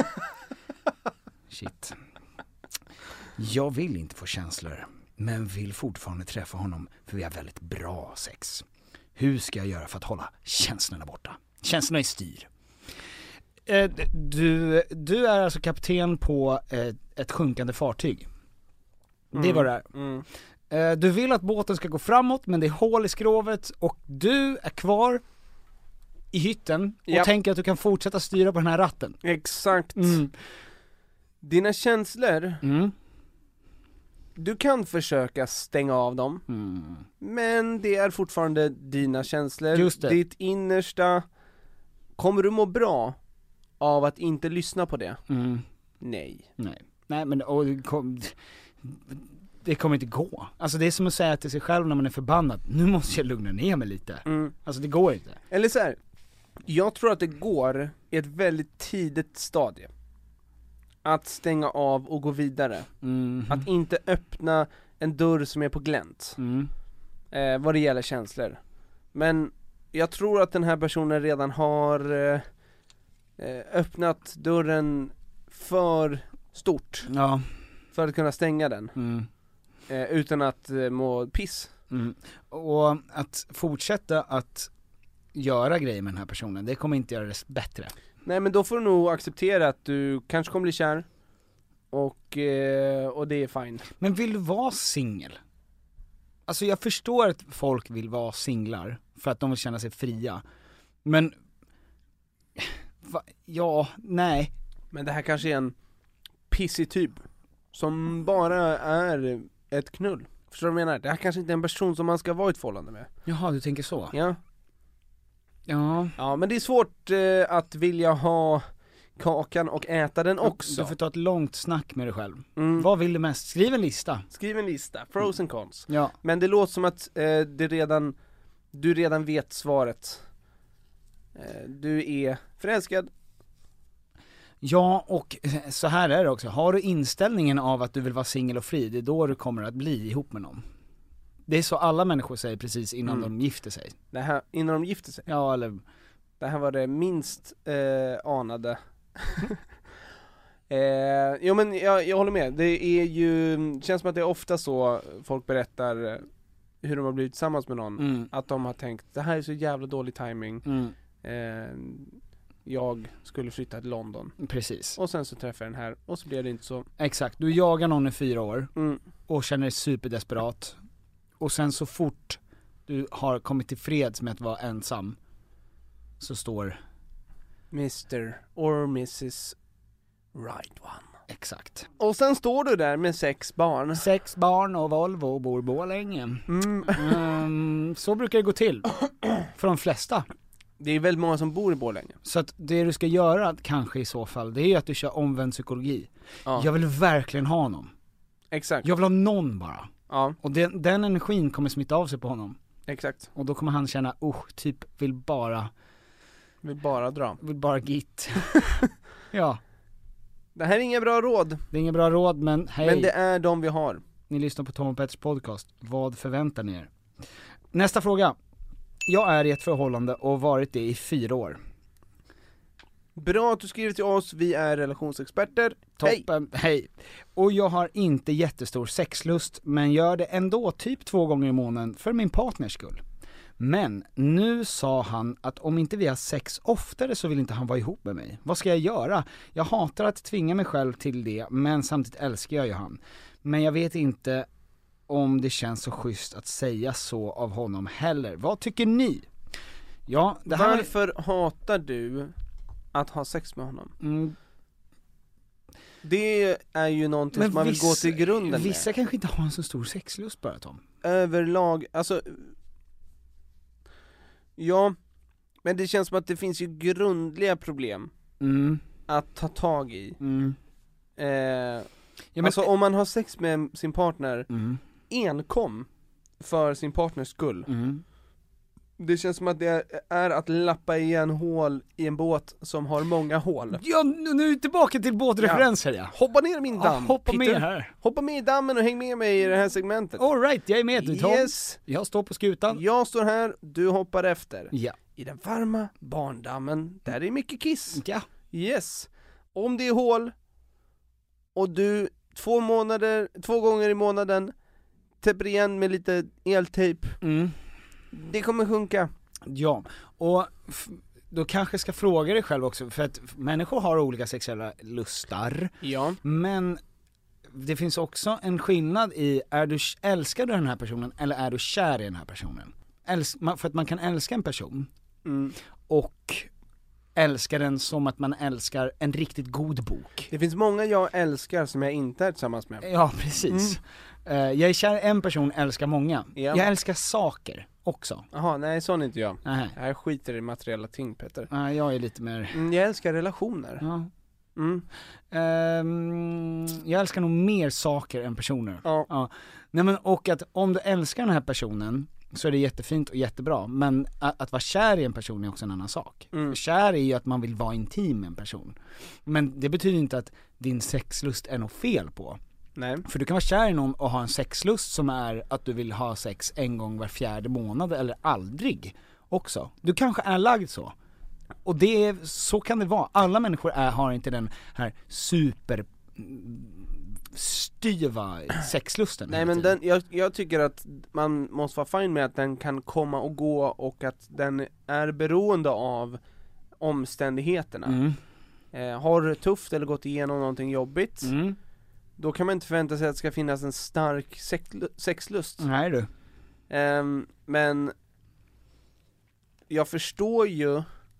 Shit. Jag vill inte få känslor, men vill fortfarande träffa honom för vi har väldigt bra sex. Hur ska jag göra för att hålla känslorna borta? Känslorna är styr. Eh, du, du är alltså kapten på eh, ett sjunkande fartyg. Det är vad det är. Mm. Eh, du vill att båten ska gå framåt, men det är hål i skrovet och du är kvar i hytten och Japp. tänker att du kan fortsätta styra på den här ratten. Exakt. Mm. Dina känslor, Mm. du kan försöka stänga av dem, Mm. men det är fortfarande dina känslor. Just det. Ditt innersta. Kommer du må bra av att inte lyssna på det? Mm. Nej. Nej. Nej, men och det, kom, det kommer inte gå. Alltså det är som att säga till sig själv när man är förbannad, nu måste jag lugna ner mig lite. Mm. Alltså det går inte. Eller så här, jag tror att det går i ett väldigt tidigt stadie att stänga av och gå vidare. Mm. Att inte öppna en dörr som är på glänt, Mm. eh, vad det gäller känslor. Men jag tror att den här personen redan har eh, eh, öppnat dörren för stort Ja. för att kunna stänga den, Mm. eh, utan att eh, må piss. Mm. Och att fortsätta att göra grejer med den här personen, det kommer inte göra det bättre. Nej, men då får du nog acceptera att du kanske kommer bli kär, och, eh, och det är fine. Men vill du vara singel? Alltså jag förstår att folk vill vara singlar för att de vill känna sig fria. Men va, ja, nej. Men det här kanske är en pissig typ som bara är ett knull. Förstår du vad jag menar? Det här kanske inte är en person som man ska vara i ett förhållande med. Jaha, du tänker så. Ja. Ja. Ja, men det är svårt eh, att vilja ha kakan och äta den också. Du får ta ett långt snack med dig själv. Mm. Vad vill du mest? Skriv en lista. Skriv en lista, pros and cons. Ja. Men det låter som att eh, det redan, du redan vet svaret. Eh, du är förälskad. Ja, och så här är det också. Har du inställningen av att du vill vara singel och fri, det är då du kommer att bli ihop med någon. Det är så alla människor säger precis innan Mm. de gifter sig. Det här, innan de gifter sig. Ja, eller... Det här var det minst eh, anade. eh, jo men jag, jag håller med. Det är ju, det känns som att det är ofta så folk berättar eh, hur de har blivit tillsammans med någon. Mm. Att de har tänkt, det här är så jävla dålig timing. Mm. Eh, jag skulle flytta till London. Precis. Och sen så träffar jag den här, och så blir det inte så. Exakt, du jagar någon i fyra år Mm. och känner dig superdesperat. Och sen så fort du har kommit till freds med att vara ensam, så står... mister or missus Right One. Exakt. Och sen står du där med sex barn. Sex barn och Volvo och bor Borlänge. Mm. Mm, så brukar det gå till. För de flesta. Det är väldigt många som bor i Borlänge. Så att det du ska göra kanske i så fall, det är att du kör omvänd psykologi. Ja. Jag vill verkligen ha honom. Exakt. Jag vill ha någon bara. Ja, Och den, den energin kommer smitta av sig på honom. exakt. Och då kommer han känna, oh, typ vill bara, Vill bara dra. vill bara git. Ja, Det här är inga bra råd, det är inga bra råd, men hej. men det är de vi har. Ni lyssnar på Tom och Petters podcast. Vad förväntar ni er? Nästa fråga. Jag är i ett förhållande och varit det i fyra år. Bra att du skriver till oss, vi är relationsexperter. Hej! Toppen, hej. Och jag har inte jättestor sexlust, men gör det ändå typ två gånger i månaden för min partners skull. Men nu sa han att om inte vi har sex oftare så vill inte han vara ihop med mig. Vad ska jag göra? Jag hatar att tvinga mig själv till det, men samtidigt älskar jag ju han. Men jag vet inte om det känns så schysst att säga så av honom heller. Vad tycker ni? Ja, det här... Varför hatar du att ha sex med honom? Mm, Det är ju någonting som man vill gå till grunden Vissa med. kanske inte har en så stor sexlust bara, Tom. Överlag, alltså... Ja, men det känns som att det finns ju grundliga problem Mm, att ta tag i. mm. Eh, Ja, men, alltså om man har sex med sin partner mm, enkom för sin partners skull. mm. Det känns som att det är, är att lappa igen hål i en båt som har många hål. Ja, nu nu är vi tillbaka till båtreferenser, ja. Hoppa ner i min Ja, damm, hoppa Peter. med här. Hoppa med i dammen och häng med mig i det här segmentet. All right, jag är med nu, Tom. Yes, Jag står på skutan. jag står här, du hoppar efter. Ja. I den varma barndammen, där är mycket kiss. Ja. Yes. Om det är hål och du två månader, två gånger i månaden täpper igen med lite eltejp, Mm. det kommer sjunka. Ja, och f- då kanske ska fråga dig själv också, för att f- människor har olika sexuella lustar, Ja. men det finns också en skillnad i, är du, älskar du den här personen eller är du kär i den här personen? Äls- man, för att man kan älska en person Mm. och älska den som att man älskar en riktigt god bok. Det finns många jag älskar som jag inte är tillsammans med. Ja, precis. Eh, jag är kär i en person, älskar många. Ja. Jag älskar saker också. Jaha, nej sån är inte jag. Nej, Jag skiter i materiella ting, Peter. Nej, jag är lite mer... Mm, jag älskar relationer. Ja. Mm. Ehm, jag älskar nog mer saker än personer. Ja. Ja. Nej, men, och att om du älskar den här personen så är det jättefint och jättebra, men att, att vara kär i en person är också en annan sak. Mm. För kär är ju att man vill vara intim med en person. Men det betyder inte att din sexlust är något fel på. Nej. För du kan vara kär i någon och ha en sexlust som är att du vill ha sex en gång var fjärde månad eller aldrig också. Du kanske är lagd så. Och det är, så kan det vara. Alla människor är, har inte den här super styva sexlusten. Nej, hela men tiden. den, jag, jag tycker att man måste vara fine med att den kan komma och gå och att den är beroende av omständigheterna. Mm. Eh, har du tufft eller gått igenom någonting jobbigt, Mm. då kan man inte förvänta sig att det ska finnas en stark sex, sexlust. Nej du. Ehm, men jag förstår ju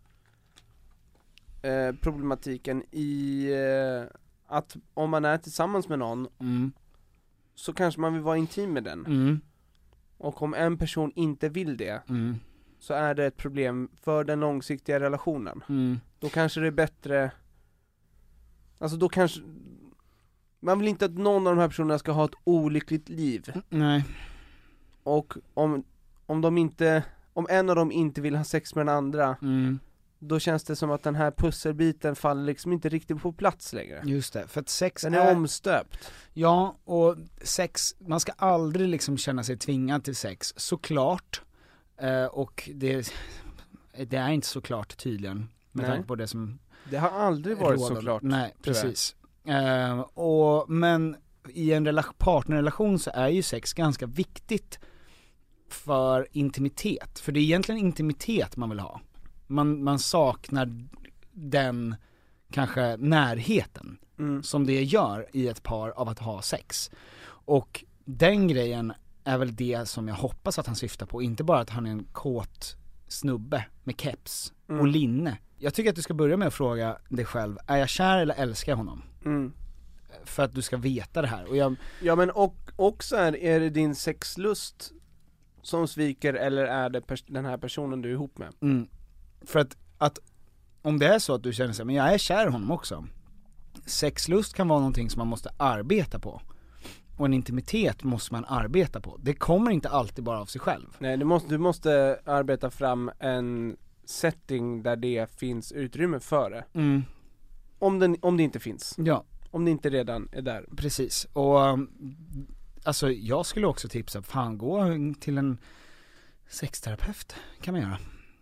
eh, problematiken i eh, att om man är tillsammans med någon Mm. så kanske man vill vara intim med den. Mm. Och om en person inte vill det, Mm. så är det ett problem för den långsiktiga relationen. Mm. Då kanske det är bättre, alltså då kanske man vill inte att någon av de här personerna ska ha ett olyckligt liv. Nej. Och om, om de inte, om en av dem inte vill ha sex med den andra, Mm. då känns det som att den här pusselbiten faller liksom inte riktigt på plats längre. Just det, för att sex Den är... är omstöpt. Ja, och sex, man ska aldrig liksom känna sig tvingad till sex, såklart. Eh, och det, det är inte såklart tydligen, med Nej. tanke på det som Det har aldrig varit råder. såklart. Nej, tyvärr. precis. Eh, och, men i en rela- partnerrelation så är ju sex ganska viktigt för intimitet. För det är egentligen intimitet man vill ha. Man, man saknar den kanske närheten Mm. som det gör i ett par av att ha sex. Och den grejen är väl det som jag hoppas att han syftar på, inte bara att han är en kåt snubbe med keps Mm. och linne. Jag tycker att du ska börja med att fråga dig själv, är jag kär eller älskar jag honom? Mm. För att du ska veta det här. Och jag, Ja, men och också är, är det din sexlust som sviker, eller är det pers- den här personen du är ihop med? mm, För att, att om det är så att du känner sig, men jag är kär i honom också. Sexlust kan vara någonting som man måste arbeta på. Och en intimitet måste man arbeta på. Det kommer inte alltid bara av sig själv. Nej, du måste, du måste arbeta fram en setting där det finns utrymme för det. Mm. Om, den, om det inte finns. Ja. Om det inte redan är där. Precis. Och alltså jag skulle också tipsa, fan gå till en sexterapeut kan man göra.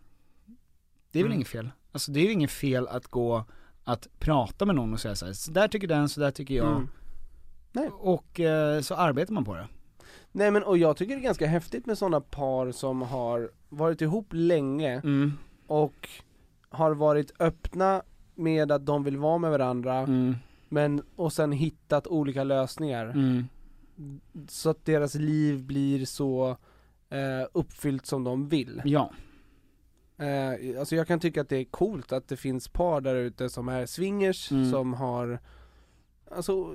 Det är väl mm. inget fel. Alltså det är ju inget fel att gå att prata med någon och säga så här, så där tycker den, så där tycker jag. Mm. Nej. Och eh, så arbetar man på det. Nej men och jag tycker det är ganska häftigt med sådana par som har varit ihop länge mm. och har varit öppna med att de vill vara med varandra mm. men och sen hittat olika lösningar mm. så att deras liv blir så eh, uppfyllt som de vill. Ja. Eh, alltså jag kan tycka att det är coolt att det finns par där ute som är swingers mm. som har alltså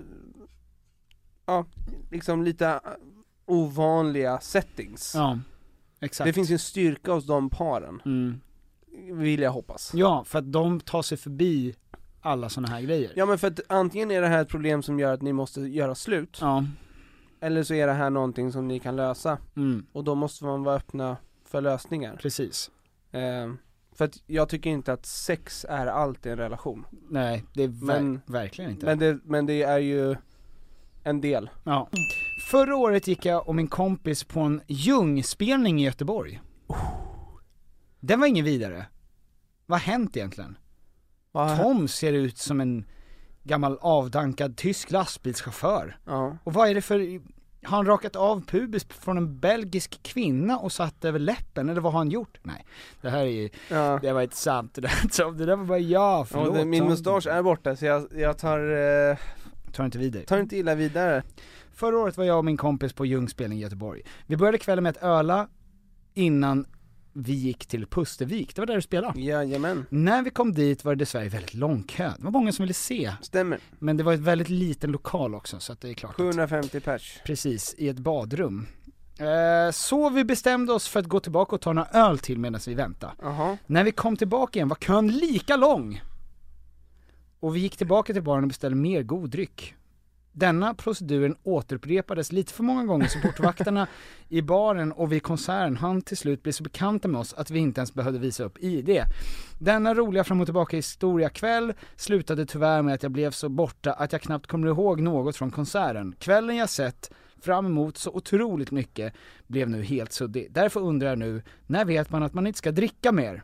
ja, liksom lite ovanliga settings. Ja, exakt. Det finns en styrka hos de paren. Mm. Vill jag hoppas. Ja, för att de tar sig förbi alla såna här grejer. Ja, men för att antingen är det här ett problem som gör att ni måste göra slut. Ja. Eller så är det här någonting som ni kan lösa. Mm. Och då måste man vara öppna för lösningar. Precis. Eh, för att jag tycker inte att sex är allt i en relation. Nej, det är ver- men, verkligen inte. Men det, men det är ju en del. Ja. Förra året gick jag och min kompis på en Ljungspelning i Göteborg. Oh. Den var ingen vidare. Vad har hänt egentligen? Vad? Tom ser ut som en gammal avdankad tysk lastbilschaufför. Ja. Och vad är det för... Har han rakat av pubis från en belgisk kvinna och satt över läppen? Eller vad har han gjort? Nej, det här är ju... Ja. Det var inte sant. Det där, det där var bara ja, förlåt. Ja, det, min mustasch är borta så jag, jag tar... Eh, tar inte vidare. Tar inte illa vidare. Förra året var jag och min kompis på Ljungspelning i Göteborg. Vi började kvällen med att öla innan vi gick till Pustervik. Det var där du spelade. Jajamän. När vi kom dit var det dessvärre väldigt lång kö. Det var många som ville se. Stämmer. Men det var ett väldigt liten lokal också, så att det är klart. sjuhundrafemtio pers. Precis, i ett badrum. Eh, så vi bestämde oss för att gå tillbaka och ta några öl till medan vi väntade. Uh-huh. När vi kom tillbaka igen var kön lika lång. Och vi gick tillbaka till baren och beställde mer god dryck. Denna proceduren återupprepades lite för många gånger så portvakterna i baren och vid konserten hann till slut bli så bekanta med oss att vi inte ens behövde visa upp I D. Denna roliga fram och tillbaka historia kväll slutade tyvärr med att jag blev så borta att jag knappt kommer ihåg något från konserten. Kvällen jag sett fram emot så otroligt mycket blev nu helt suddig. Därför undrar jag nu, när vet man att man inte ska dricka mer?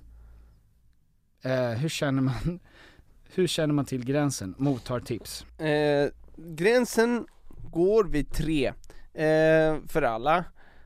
Eh, hur känner man hur känner man till gränsen? Mottar tips. Eh, gränsen går vid tre eh, för alla.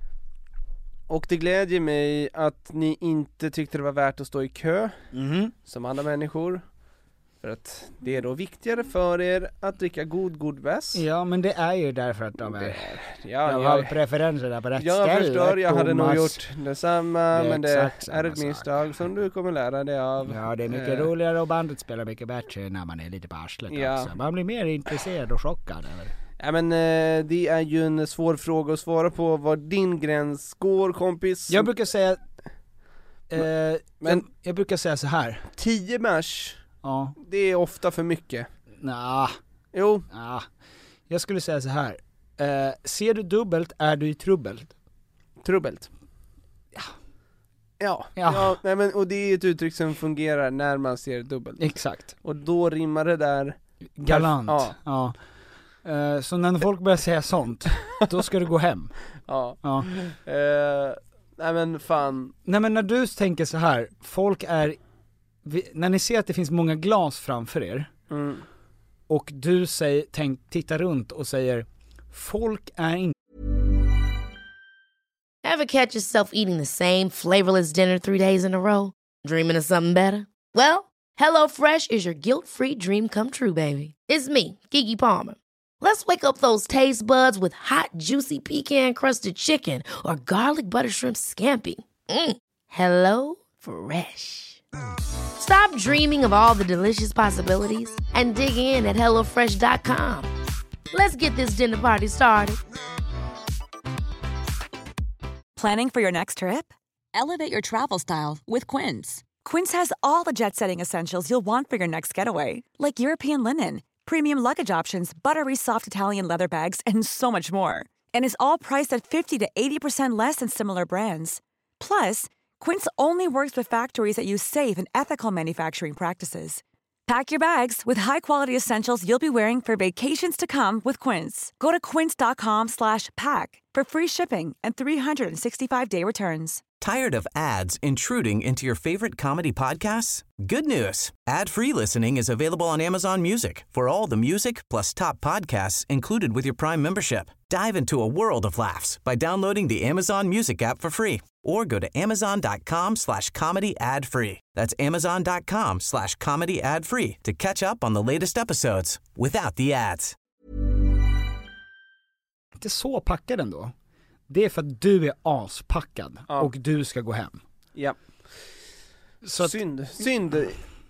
Och det glädjer mig att ni inte tyckte det var värt att stå i kö mm. som andra människor. För att det är då viktigare för er att dricka god, god bärs. Ja, men det är ju därför att de är... Ja, de har preferenserna på rätt jag ställe. Jag förstår, jag hade nog gjort detsamma, det men det är ett sak. misstag som du kommer lära dig av. Ja, det är mycket eh. roligare och bandet spelar mycket bättre när man är lite på arslet ja. också. Man blir mer intresserad och chockad. Eller? Ja, men eh, det är ju en svår fråga att svara på var din gräns går, kompis. Jag brukar säga... Eh, men, jag, jag brukar säga så här. tio mars. Ja. Det är ofta för mycket. Nah. Jo. Nah. Jag skulle säga så här. Eh, ser du dubbelt är du i trubbel. Trubbelt? Ja. Ja. Ja. ja nej, men, och det är ett uttryck som fungerar när man ser dubbelt. Exakt. Och då rimmar det där... Galant. Ja. ja. Eh, så när folk börjar säga sånt, då ska du gå hem. Ja. Ja. Eh, nej men fan. Nej men när du tänker så här, folk är... Vi, när ni ser att det finns många glas framför er mm. och du säger, tänk, tittar runt och säger folk är inte... Ever catch yourself eating the same flavorless dinner three days in a row? Dreaming of something better? Well, HelloFresh is your guilt-free dream come true, baby. It's me, Keke Palmer. Let's wake up those taste buds with hot, juicy pecan-crusted chicken or garlic butter shrimp scampi. Mm. Hello Fresh. Stop dreaming of all the delicious possibilities and dig in at hello fresh dot com. Let's get this dinner party started. Planning for your next trip? Elevate your travel style with Quince. Quince has all the jet-setting essentials you'll want for your next getaway, like European linen, premium luggage options, buttery soft Italian leather bags, and so much more. And is all priced at fifty to eighty percent less than similar brands. Plus, Quince only works with factories that use safe and ethical manufacturing practices. Pack your bags with high-quality essentials you'll be wearing for vacations to come with Quince. Go to quince.com slash pack for free shipping and three sixty-five day returns. Tired of ads intruding into your favorite comedy podcasts? Good news. Ad-free listening is available on Amazon Music for all the music plus top podcasts included with your Prime membership. Dive into a world of laughs by downloading the Amazon Music app for free or go to amazon.com slash comedy ad free. That's amazon.com slash comedy ad free to catch up on the latest episodes without the ads. Inte så packad ändå. Det är för att du är aspackad ja. och du ska gå hem. Ja. Så att, synd, synd.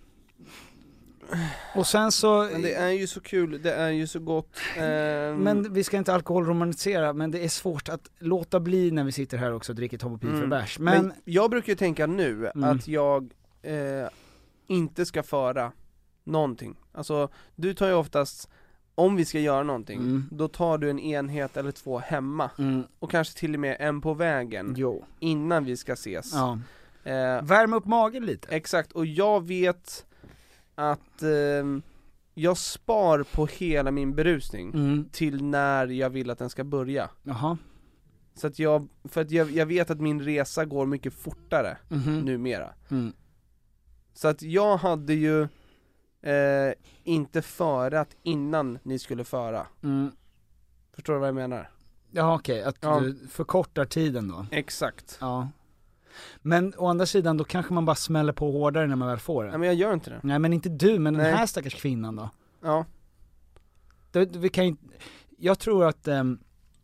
Och sen så... Men det är ju så kul, det är ju så gott. Um... Men vi ska inte alkoholromanisera, men det är svårt att låta bli när vi sitter här också och dricker Tom och Pil för mm. bärs. Men... men jag brukar ju tänka nu mm. att jag eh, inte ska föra någonting. Alltså, du tar ju oftast... Om vi ska göra någonting, mm. då tar du en enhet eller två hemma. Mm. Och kanske till och med en på vägen. Jo. Innan vi ska ses. Ja. Eh, Värma upp magen lite. Exakt, och jag vet att eh, jag spar på hela min berusning mm. till när jag vill att den ska börja. Jaha. Så att jag, för att jag, jag vet att min resa går mycket fortare mm-hmm. numera. Mm. Så att jag hade ju Eh, inte förat innan ni skulle föra. Mm. Förstår du vad jag menar? Ja, okej, okay. att ja. du förkortar tiden då. Exakt. Ja. Men å andra sidan, då kanske man bara smäller på hårdare när man väl får det. Nej, men jag gör inte det. Nej, men inte du, men Nej. den här stackars kvinnan då. Ja. Det, vi kan ju, jag tror att um,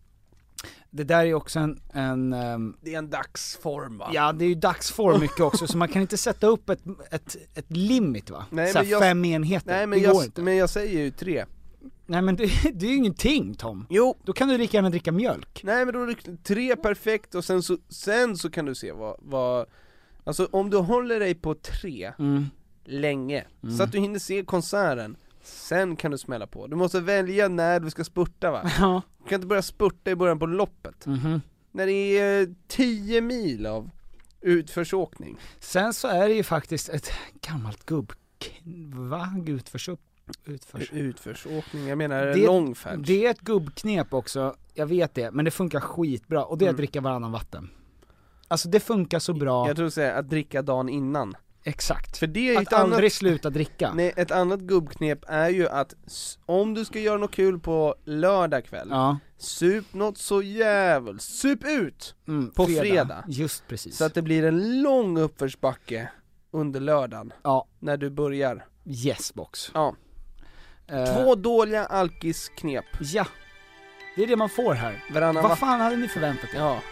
det där är också en, en um, det är en dagsform, va? Ja, det är ju dagsform mycket också. Så man kan inte sätta upp ett, ett, ett limit, va? Nej, Såhär men jag, fem enheter, nej, men det jag, går inte. Men jag säger ju tre. Nej, men det, det är ju ingenting, Tom. Jo. Då kan du lika gärna dricka mjölk. Nej, men då är det tre perfekt. Och sen så, sen så kan du se vad, vad alltså om du håller dig på tre mm. länge mm. så att du hinner se konserten, sen kan du smälla på. Du måste välja när du ska spurta, va? Ja. Du kan inte börja spurta i början på loppet. Mm-hmm. När det är tio mil av utförsåkning. Sen så är det ju faktiskt ett gammalt gubb... Va? Utförs... Utförs... Utförsåkning, jag menar det, långfärd. Det är ett gubbknep också, jag vet det, men det funkar skitbra. Och det är mm. att dricka varannan vatten. Alltså det funkar så bra. Jag tror säga att dricka dagen innan. Exakt. För det är att ett aldrig annat, sluta dricka. Nej, ett annat gubbknep är ju att om du ska göra något kul på lördag kväll, ja. sup något så jävligt, sup ut mm, på fredag. fredag. Just precis. Så att det blir en lång uppförsbacke under lördagen. Ja. När du börjar. Yes box. Ja. Uh, Två dåliga alkisknep. Ja. Det är det man får här. Varannan Vad fan hade ni förväntat er? Ja.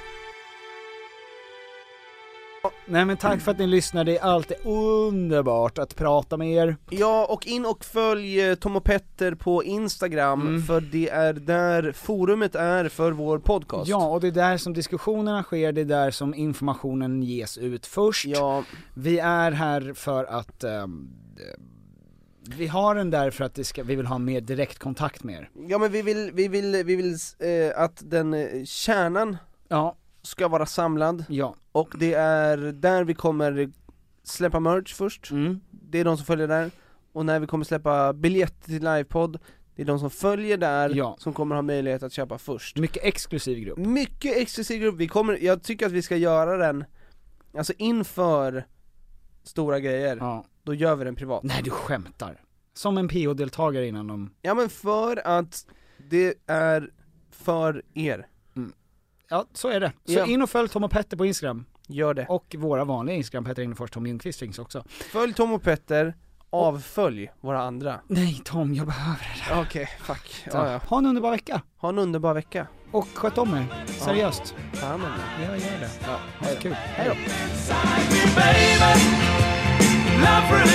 Nej, men tack för att ni lyssnade, det är alltid underbart att prata med er. Ja, och in och följ Tom och Petter på Instagram, mm. för det är där forumet är för vår podcast. Ja, och det är där som diskussionerna sker, det är där som informationen ges ut först. Ja. Vi är här för att um, vi har den där för att det ska, vi vill ha mer direkt kontakt med er. Ja, men vi vill, vi vill, vi vill eh, att den eh, kärnan ja. ska vara samlad. Ja. Och det är där vi kommer släppa merch först. Mm. Det är de som följer där. Och när vi kommer släppa biljetter till livepodd, det är de som följer där ja. som kommer ha möjlighet att köpa först. Mycket exklusiv grupp. Mycket exklusiv grupp. Vi kommer, jag tycker att vi ska göra den, alltså inför stora grejer. Ja. Då gör vi den privat. Nej, du skämtar. Som en P O-deltagare innan de... Ja, men för att det är för er. Mm. Ja, så är det. Så ja. in och följ Tom och Petter på Instagram. Gör det. Och våra vanliga Instagram, Petter Ingefors, Tom Ljungqvist finns också. Följ Tom och Petter, avfölj våra andra. Nej Tom, jag behöver det där. Okej, okay, fuck. Ja, ja. Ha en underbar vecka. Ha en underbar vecka. Och sköt om er, seriöst. Ja, ja men ja, gör det. Ja, ha det kul. Hej då.